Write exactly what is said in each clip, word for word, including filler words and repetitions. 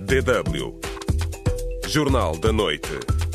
D W Jornal da Noite.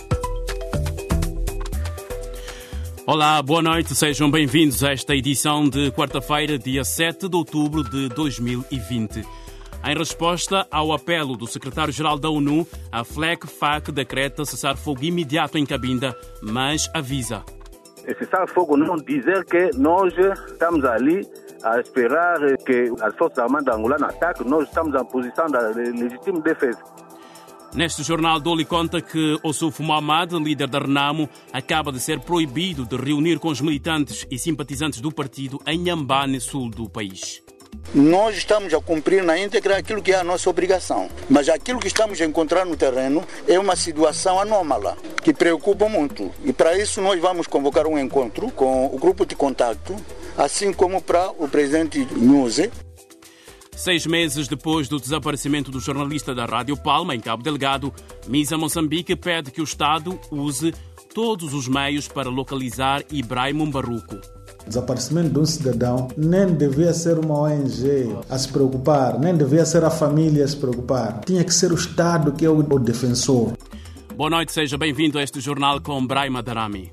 Olá, boa noite, sejam bem-vindos a esta edição de quarta-feira, dia sete de outubro de dois mil e vinte. Em resposta ao apelo do secretário-geral da ONU, a F L E C F A C decreta cessar-fogo imediato em Cabinda, mas avisa. Cessar-fogo não dizer que nós estamos ali a esperar que as Forças Armadas angolanas ataquem, nós estamos em posição da legítima defesa. Neste jornal, dou-lhe conta que Ossufo Mohamed, líder da Renamo, acaba de ser proibido de reunir com os militantes e simpatizantes do partido em Nhambane, sul do país. Nós estamos a cumprir na íntegra aquilo que é a nossa obrigação, mas aquilo que estamos a encontrar no terreno é uma situação anômala, que preocupa muito. E para isso nós vamos convocar um encontro com o grupo de contacto, assim como para o presidente Nhuse. Seis meses depois do desaparecimento do jornalista da Rádio Palma, em Cabo Delgado, Misa Moçambique pede que o Estado use todos os meios para localizar Ibrahim Mbaruku. O desaparecimento de um cidadão nem devia ser uma O N G a se preocupar, nem devia ser a família a se preocupar. Tinha que ser o Estado que é o defensor. Boa noite, seja bem-vindo a este jornal com Brahima Darami.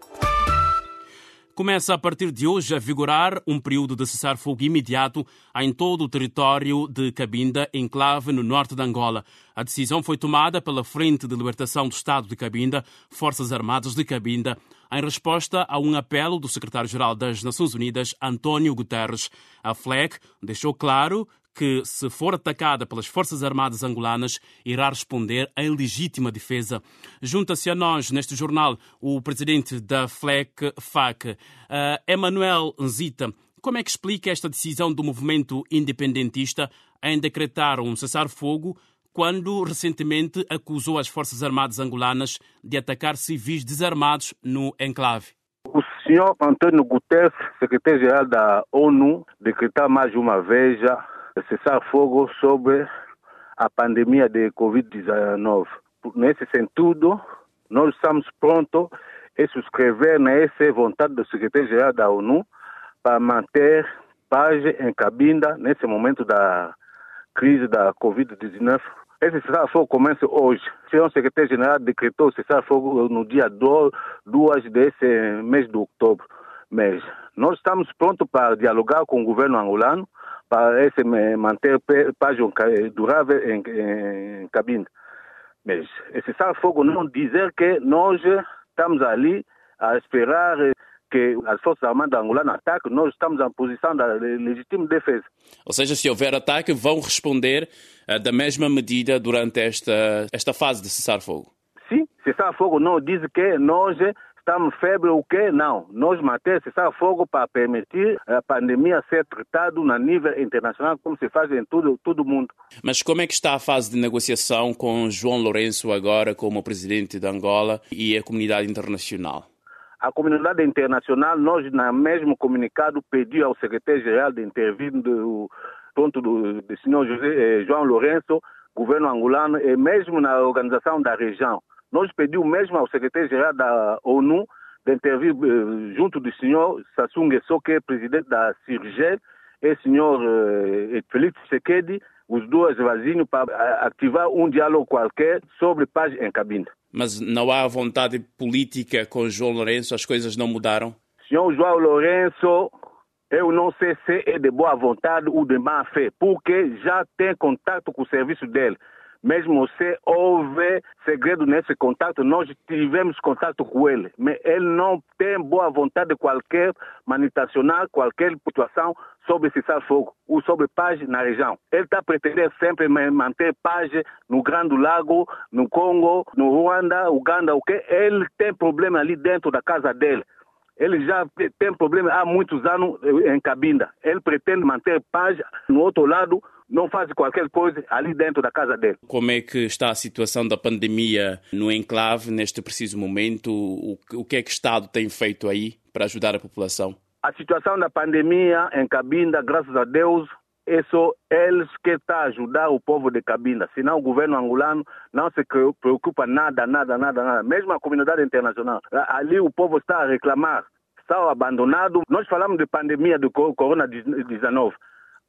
Começa a partir de hoje a vigorar um período de cessar-fogo imediato em todo o território de Cabinda, enclave no norte de Angola. A decisão foi tomada pela Frente de Libertação do Estado de Cabinda, Forças Armadas de Cabinda, em resposta a um apelo do secretário-geral das Nações Unidas, António Guterres. A F L E C deixou claro que, se for atacada pelas Forças Armadas angolanas, irá responder em legítima defesa. Junta-se a nós, neste jornal, o presidente da F L E C F A C, uh, Emanuel Nzita. Como é que explica esta decisão do movimento independentista em decretar um cessar-fogo quando recentemente acusou as Forças Armadas angolanas de atacar civis desarmados no enclave? O senhor António Guterres, secretário-geral da ONU, decretou mais uma vez cessar-fogo sobre a pandemia de covid dezenove. Nesse sentido, nós estamos prontos a subscrever nessa vontade do secretário-geral da ONU para manter paz em Cabinda nesse momento da crise da covid dezenove. Esse cessar-fogo começa hoje. O senhor secretário-geral decretou cessar-fogo no dia dois desse mês de outubro. Mas nós estamos prontos para dialogar com o governo angolano para esse manter paz durável em, em Cabinda. Mas esse cessar-fogo não dizer que nós estamos ali a esperar que as Forças Armadas angolanas ataquem, nós estamos em posição da legítima defesa. Ou seja, se houver ataque, vão responder uh, da mesma medida durante esta, esta fase de cessar-fogo? Sim, cessar-fogo não diz que nós estamos febre ou que não. Nós mantemos cessar-fogo para permitir a pandemia ser tratada no nível internacional, como se faz em todo, todo o mundo. Mas como é que está a fase de negociação com João Lourenço agora como presidente de Angola e a comunidade internacional? A comunidade internacional, nós, no mesmo comunicado, pediu ao secretário-geral de intervir do ponto do, do senhor José, eh, João Lourenço, governo angolano, e mesmo na organização da região. Nós pedimos mesmo ao secretário-geral da ONU de intervir eh, junto do senhor Sassou Nguesso, que é presidente da C I R G E L, e o senhor eh, Félix Tshisekedi, os dois vazinos, para ativar um diálogo qualquer sobre paz em Cabinda. Mas não há vontade política com João Lourenço? As coisas não mudaram? Senhor João Lourenço, eu não sei se é de boa vontade ou de má fé, porque já tem contato com o serviço dele. Mesmo se houve segredo nesse contato, nós tivemos contato com ele. Mas ele não tem boa vontade de qualquer manifestacional, qualquer situação sobre cessar-fogo ou sobre paz na região. Ele está pretendendo sempre manter paz no Grande Lago, no Congo, no Ruanda, Uganda, o que ele tem problema ali dentro da casa dele. Ele já tem problema há muitos anos em Cabinda. Ele pretende manter paz no outro lado, não faz qualquer coisa ali dentro da casa dele. Como é que está a situação da pandemia no enclave neste preciso momento? O, o que é que o Estado tem feito aí para ajudar a população? A situação da pandemia em Cabinda, graças a Deus, é só eles que estão a ajudar o povo de Cabinda. Senão o governo angolano não se preocupa nada, nada, nada, nada. Mesmo a comunidade internacional. Ali o povo está a reclamar. Estão abandonados. Nós falamos de pandemia do corona dezenove.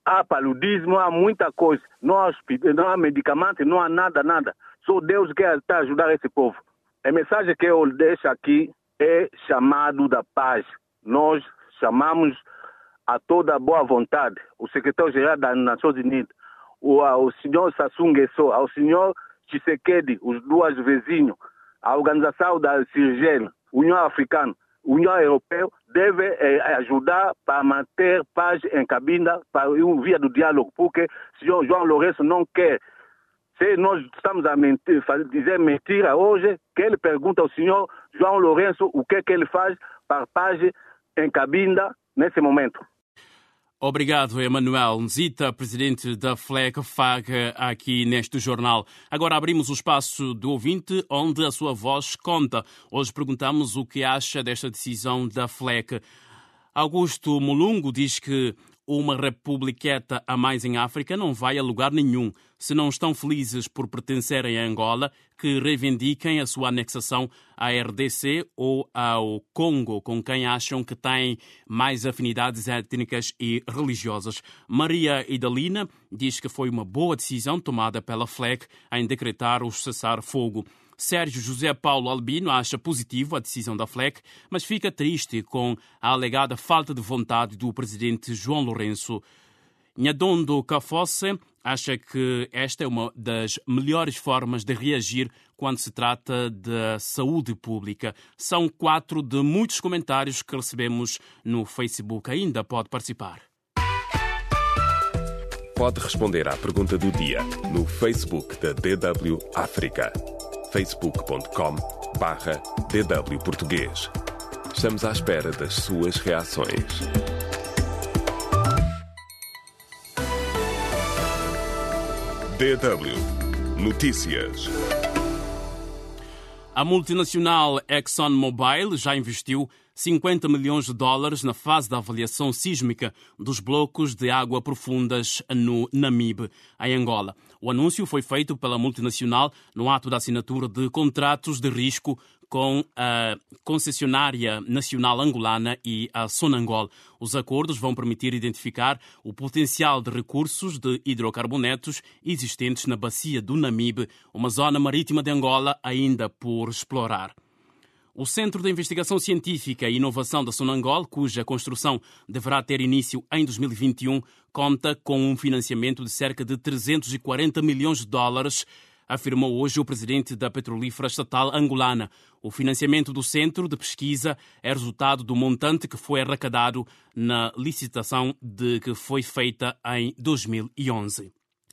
há paludismo, há muita coisa. Não há, não há medicamento, não há nada, nada. Só Deus quer ajudar esse povo. A mensagem que eu deixo aqui é chamado da paz. Nós chamamos a toda boa vontade, o secretário-geral das Nações Unidas, o, o senhor Sassou Nguesso, ao senhor Tshisekedi, os dois vizinhos, a organização da Sirgel, União Africana, União Europeia, deve eh, ajudar para manter paz em Cabinda, para o via do diálogo, porque o senhor João Lourenço não quer. Se nós estamos a mentir, dizer mentira hoje, que ele pergunta ao senhor João Lourenço o que, que ele faz para a paz em Cabinda nesse momento. Obrigado, Emanuel Nzita, presidente da F L E C F A G, aqui neste jornal. Agora abrimos o espaço do ouvinte, onde a sua voz conta. Hoje perguntamos o que acha desta decisão da F L E C. Augusto Mulungo diz que uma republiqueta a mais em África não vai a lugar nenhum. Se não estão felizes por pertencerem a Angola, que reivindiquem a sua anexação à R D C ou ao Congo, com quem acham que têm mais afinidades étnicas e religiosas. Maria Idalina diz que foi uma boa decisão tomada pela F L E C em decretar o cessar-fogo. Sérgio José Paulo Albino acha positivo a decisão da F L E C, mas fica triste com a alegada falta de vontade do presidente João Lourenço. Nhadondo Cafosse acha que esta é uma das melhores formas de reagir quando se trata da saúde pública. São quatro de muitos comentários que recebemos no Facebook. Ainda pode participar. Pode responder à pergunta do dia no Facebook da D W África. facebook ponto com barra D W Português. Estamos à espera das suas reações. D W Notícias. A multinacional ExxonMobil já investiu cinquenta milhões de dólares na fase da avaliação sísmica dos blocos de água profundas no Namibe, em Angola. O anúncio foi feito pela multinacional no ato da assinatura de contratos de risco com a concessionária nacional angolana e a Sonangol. Os acordos vão permitir identificar o potencial de recursos de hidrocarbonetos existentes na bacia do Namibe, uma zona marítima de Angola ainda por explorar. O Centro de Investigação Científica e Inovação da Sonangol, cuja construção deverá ter início em dois mil e vinte e um, conta com um financiamento de cerca de trezentos e quarenta milhões de dólares, afirmou hoje o presidente da petrolífera estatal angolana. O financiamento do centro de pesquisa é resultado do montante que foi arrecadado na licitação de que foi feita em dois mil e onze.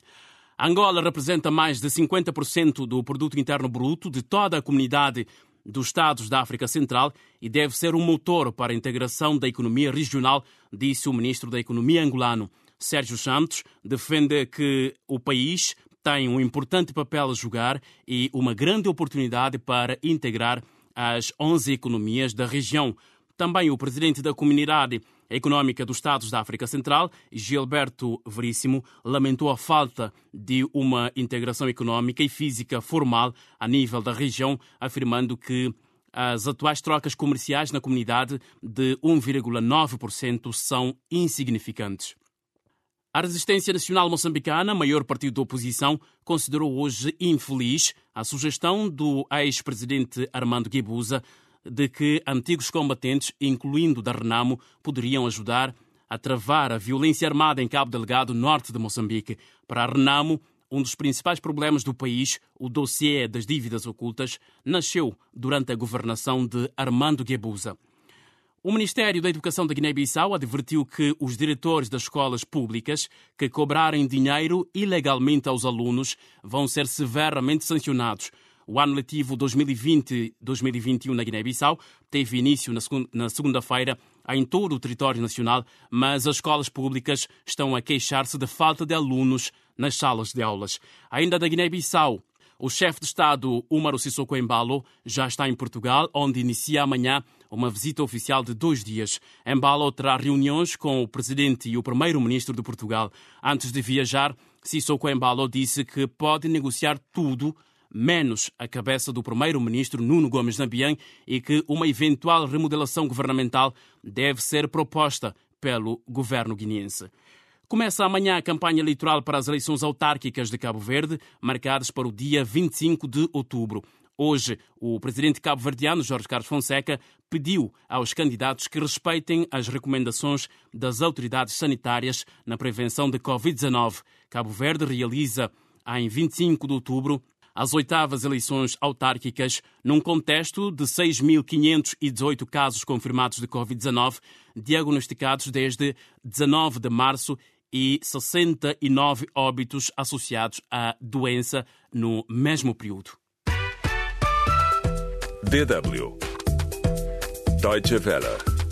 Angola representa mais de cinquenta por cento do produto interno bruto de toda a comunidade dos Estados da África Central e deve ser um motor para a integração da economia regional, disse o ministro da Economia angolano. Sérgio Santos defende que o país tem um importante papel a jogar e uma grande oportunidade para integrar as onze economias da região. Também o presidente da Comunidade Económica dos Estados da África Central, Gilberto Veríssimo, lamentou a falta de uma integração económica e física formal a nível da região, afirmando que as atuais trocas comerciais na comunidade de um vírgula nove por cento são insignificantes. A Resistência Nacional Moçambicana, maior partido da oposição, considerou hoje infeliz a sugestão do ex-presidente Armando Guebuza de que antigos combatentes, incluindo da Renamo, poderiam ajudar a travar a violência armada em Cabo Delgado, norte de Moçambique. Para a Renamo, um dos principais problemas do país, o dossiê das dívidas ocultas, nasceu durante a governação de Armando Guebuza. O Ministério da Educação da Guiné-Bissau advertiu que os diretores das escolas públicas que cobrarem dinheiro ilegalmente aos alunos vão ser severamente sancionados. O ano letivo dois mil e vinte dois mil e vinte e um na Guiné-Bissau teve início na segunda-feira em todo o território nacional, mas as escolas públicas estão a queixar-se de falta de alunos nas salas de aulas. Ainda da Guiné-Bissau, o chefe de Estado, Umaro Sissoko Embalo, já está em Portugal, onde inicia amanhã uma visita oficial de dois dias. Embalo terá reuniões com o presidente e o primeiro-ministro de Portugal. Antes de viajar, Sissoko Embalo disse que pode negociar tudo, menos a cabeça do primeiro-ministro Nuno Gomes Nambian, e que uma eventual remodelação governamental deve ser proposta pelo governo guineense. Começa amanhã a campanha eleitoral para as eleições autárquicas de Cabo Verde, marcadas para o dia vinte e cinco de outubro. Hoje, o presidente cabo-verdiano, Jorge Carlos Fonseca, pediu aos candidatos que respeitem as recomendações das autoridades sanitárias na prevenção de covid dezenove. Cabo Verde realiza, em vinte e cinco de outubro, as oitavas eleições autárquicas num contexto de seis mil quinhentos e dezoito casos confirmados de covid dezenove, diagnosticados desde dezanove de março e sessenta e nove óbitos associados à doença no mesmo período. D W Deutsche Welle.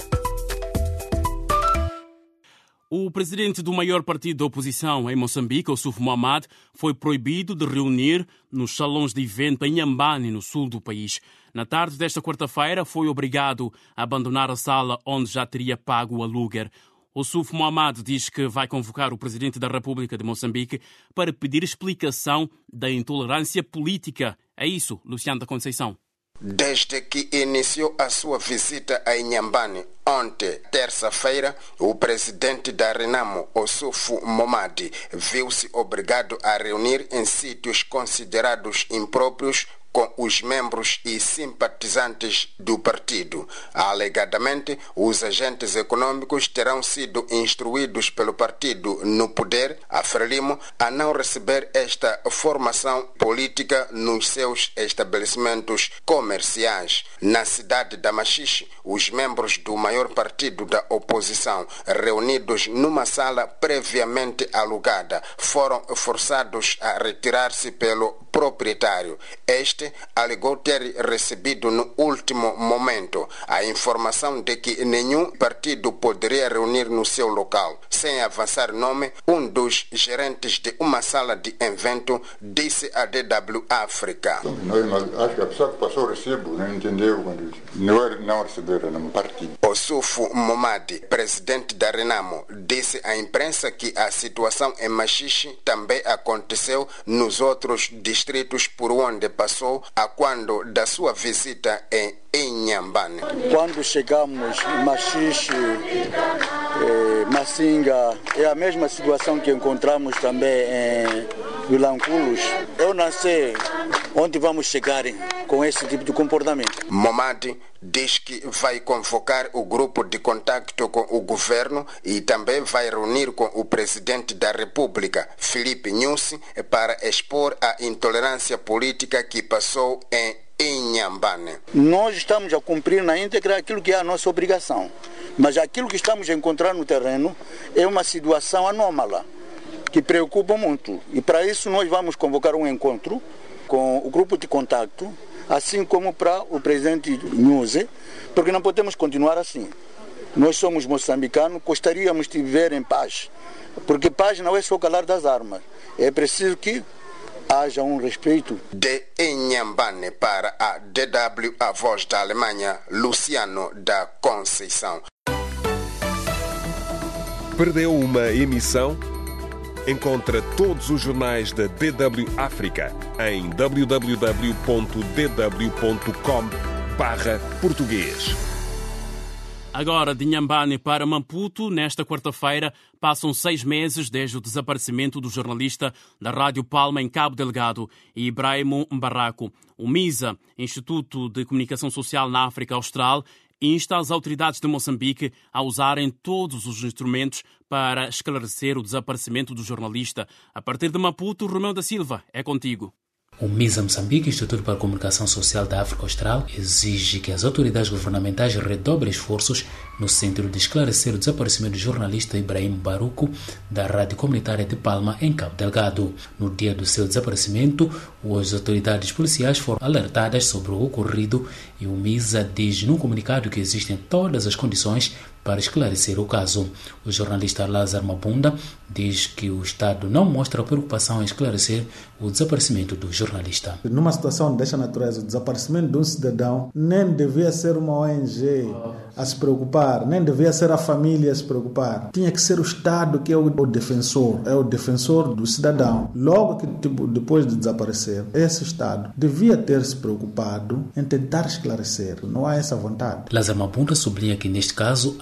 O presidente do maior partido da oposição em Moçambique, Ossuf Mohamed, foi proibido de reunir nos salões de evento em Inhambane, no sul do país. Na tarde desta quarta-feira, foi obrigado a abandonar a sala onde já teria pago o aluguer. Ossuf Mohamed diz que vai convocar o presidente da República de Moçambique para pedir explicação da intolerância política. É isso, Luciano da Conceição. Desde que iniciou a sua visita a Inhambane ontem, terça-feira, o presidente da Renamo, Ossuf Mohamed, viu-se obrigado a reunir em sítios considerados impróprios com os membros e simpatizantes do partido. Alegadamente, os agentes econômicos terão sido instruídos pelo partido no poder, a Frelimo, a não receber esta formação política nos seus estabelecimentos comerciais. Na cidade de Machixe, os membros do maior partido da oposição, reunidos numa sala previamente alugada, foram forçados a retirar-se pelo proprietário. Este alegou ter recebido no último momento a informação de que nenhum partido poderia reunir no seu local. Sem avançar nome, um dos gerentes de uma sala de evento disse à D W África. Não, acho que a pessoa que passou o recibo não entendeu quando não, não receberam no partido. Ossuf Mohamed, presidente da Renamo, disse à imprensa que a situação em Machixe também aconteceu nos outros distritos por onde passou a quando da sua visita em Inhambane. Quando chegamos em Machixe, eh, Massinga, é a mesma situação que encontramos também em Vilanculos. Eu não sei onde vamos chegar com esse tipo de comportamento. Mohamed diz que vai convocar o grupo de contacto com o governo e também vai reunir com o presidente da República, Filipe Nyusi, para expor a intolerância política que passou em Inhambane. Nós estamos a cumprir na íntegra aquilo que é a nossa obrigação, mas aquilo que estamos a encontrar no terreno é uma situação anômala, que preocupa muito. E para isso nós vamos convocar um encontro com o grupo de contacto, assim como para o presidente Nyusi, porque não podemos continuar assim. Nós somos moçambicanos, gostaríamos de viver em paz, porque paz não é só calar das armas, é preciso que haja um respeito. De Inhambane para a D W, a voz da Alemanha, Luciano da Conceição. Perdeu uma emissão? Encontra todos os jornais da D W África em w w w ponto d w ponto com barra português. Agora, de Inhambane para Maputo, nesta quarta-feira, passam seis meses desde o desaparecimento do jornalista da Rádio Palma em Cabo Delgado, Ibrahim Mbarako. O MISA, Instituto de Comunicação Social na África Austral, insta as autoridades de Moçambique a usarem todos os instrumentos para esclarecer o desaparecimento do jornalista. A partir de Maputo, Romeu da Silva, é contigo. O MISA Moçambique, Instituto para a Comunicação Social da África Austral, exige que as autoridades governamentais redobrem esforços no sentido de esclarecer o desaparecimento do jornalista Ibrahim Mbarako da Rádio Comunitária de Palma, em Cabo Delgado. No dia do seu desaparecimento, as autoridades policiais foram alertadas sobre o ocorrido e o MISA diz num comunicado que existem todas as condições para esclarecer o caso. O jornalista Lázaro Mabunda diz que o Estado não mostra preocupação em esclarecer o desaparecimento do jornalista. Numa situação desta natureza, o desaparecimento de um cidadão nem devia ser uma O N G a se preocupar, nem devia ser a família a se preocupar. Tinha que ser o Estado que é o defensor, é o defensor do cidadão. Logo que tipo, depois de desaparecer, esse Estado devia ter se preocupado em tentar esclarecer. Não há essa vontade. Lázaro Mabunda sublinha que neste caso há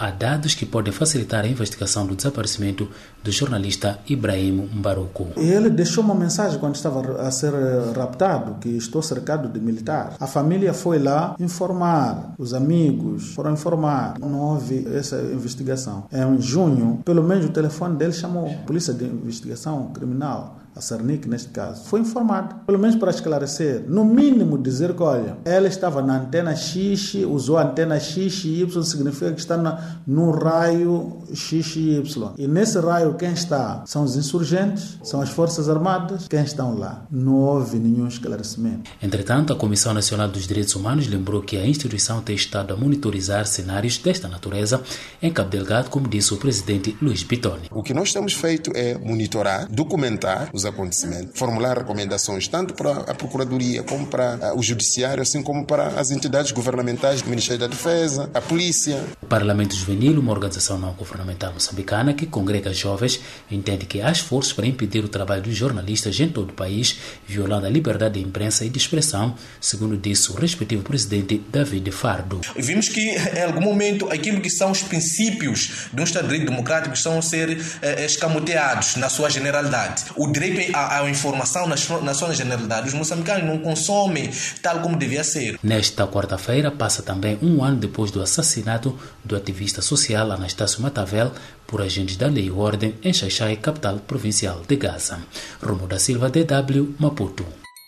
há dados que podem facilitar a investigação do desaparecimento do jornalista Ibrahim Mbaruku. Ele deixou uma mensagem quando estava a ser raptado, que estou cercado de militares. A família foi lá informar, os amigos foram informar. Não houve essa investigação. Em junho, pelo menos o telefone dele chamou a Polícia de Investigação Criminal, a Cernic neste caso, foi informado, pelo menos para esclarecer, no mínimo dizer que, olha, ela estava na antena X, usou a antena X e Y, significa que está na, no raio X e Y. E nesse raio quem está? São os insurgentes, são as Forças Armadas, quem estão lá? Não houve nenhum esclarecimento. Entretanto, a Comissão Nacional dos Direitos Humanos lembrou que a instituição tem estado a monitorizar cenários desta natureza em Cabo Delgado, como disse o presidente Luís Bitoni. O que nós temos feito é monitorar, documentar os acontecimentos, formular recomendações tanto para a Procuradoria como para o Judiciário, assim como para as entidades governamentais, o Ministério da Defesa, a Polícia. O Parlamento Juvenil, uma organização não governamental moçambicana que congrega jovens, entende que há esforços para impedir o trabalho dos jornalistas em todo o país, violando a liberdade de imprensa e de expressão, segundo disse o respectivo presidente David Fardo. Vimos que, em algum momento, aquilo que são os princípios de um Estado de Direito democrático estão a ser eh, escamoteados na sua generalidade. O direito à, à informação na, na sua generalidade, os moçambicanos não consomem tal como devia ser. Nesta quarta-feira, passa também um ano depois do assassinato do ativista social Anastácio Matavel por agentes da Lei e Ordem em Xai-Xai, capital provincial de Gaza. Romo da Silva, D W, Maputo.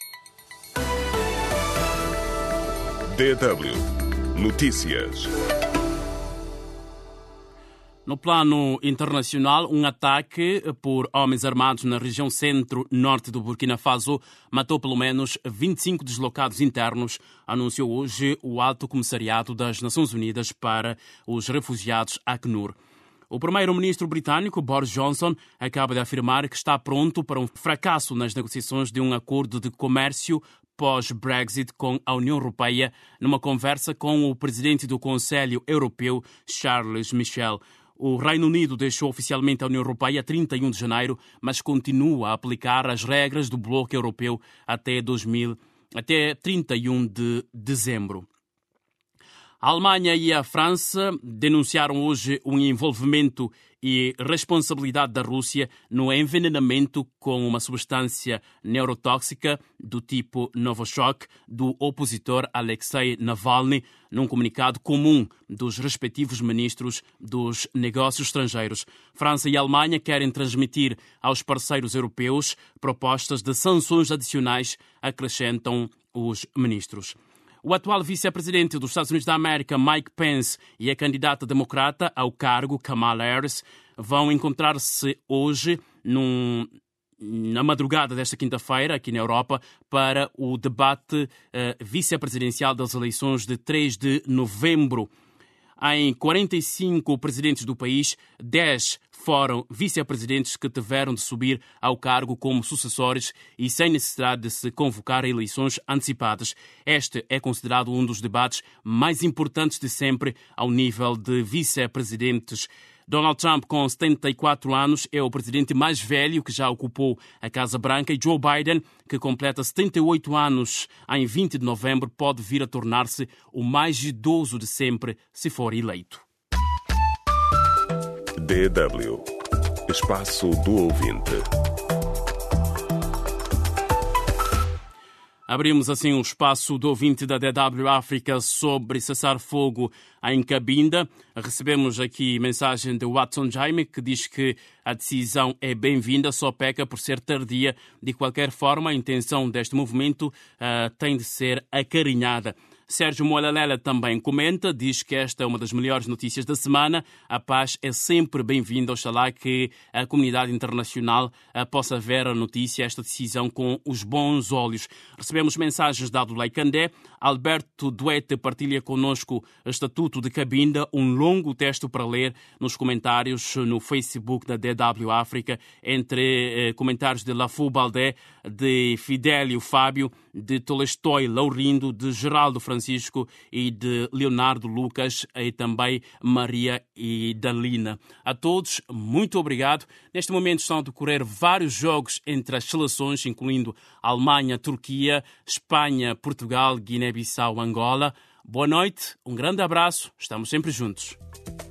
D W Notícias. No plano internacional, um ataque por homens armados na região centro-norte do Burkina Faso matou pelo menos vinte e cinco deslocados internos, anunciou hoje o Alto Comissariado das Nações Unidas para os Refugiados, ACNUR. O primeiro-ministro britânico, Boris Johnson, acaba de afirmar que está pronto para um fracasso nas negociações de um acordo de comércio pós-Brexit com a União Europeia, numa conversa com o presidente do Conselho Europeu, Charles Michel. O Reino Unido deixou oficialmente a União Europeia a trinta e um de janeiro, mas continua a aplicar as regras do bloco europeu até, dois mil, até trinta e um de dezembro. A Alemanha e a França denunciaram hoje um envolvimento e responsabilidade da Rússia no envenenamento com uma substância neurotóxica do tipo Novichok do opositor Alexei Navalny, num comunicado comum dos respectivos ministros dos negócios estrangeiros. França e Alemanha querem transmitir aos parceiros europeus propostas de sanções adicionais, acrescentam os ministros. O atual vice-presidente dos Estados Unidos da América, Mike Pence, e a candidata democrata ao cargo, Kamala Harris, vão encontrar-se hoje, num, na madrugada desta quinta-feira, aqui na Europa, para o debate uh, vice-presidencial das eleições de três de novembro. Em quarenta e cinco presidentes do país, dez foram vice-presidentes que tiveram de subir ao cargo como sucessores e sem necessidade de se convocar a eleições antecipadas. Este é considerado um dos debates mais importantes de sempre ao nível de vice-presidentes. Donald Trump, com setenta e quatro anos, é o presidente mais velho que já ocupou a Casa Branca, e Joe Biden, que completa setenta e oito anos em vinte de novembro, pode vir a tornar-se o mais idoso de sempre se for eleito. D W Espaço do Ouvinte. Abrimos assim o espaço do ouvinte da D W África sobre cessar-fogo em Cabinda. Recebemos aqui mensagem de Watson Jaime, que diz que a decisão é bem-vinda, só peca por ser tardia. De qualquer forma, a intenção deste movimento uh, tem de ser acarinhada. Sérgio Moalalela também comenta, diz que esta é uma das melhores notícias da semana. A paz é sempre bem-vinda. Oxalá que a comunidade internacional uh, possa ver a notícia, esta decisão, com os bons olhos. Recebemos mensagens da Adulay Candé. Alberto Duete partilha connosco o Estatuto de Cabinda, um longo texto para ler nos comentários no Facebook da D W África, entre eh, comentários de Lafu Baldé, de Fidélio Fábio, de Tolestói Laurindo, de Geraldo Francisco e de Leonardo Lucas, e também Maria e Dalina. A todos, muito obrigado. Neste momento estão a decorrer vários jogos entre as seleções, incluindo Alemanha, Turquia, Espanha, Portugal, Guiné-Bissau, Angola. Boa noite, um grande abraço, estamos sempre juntos.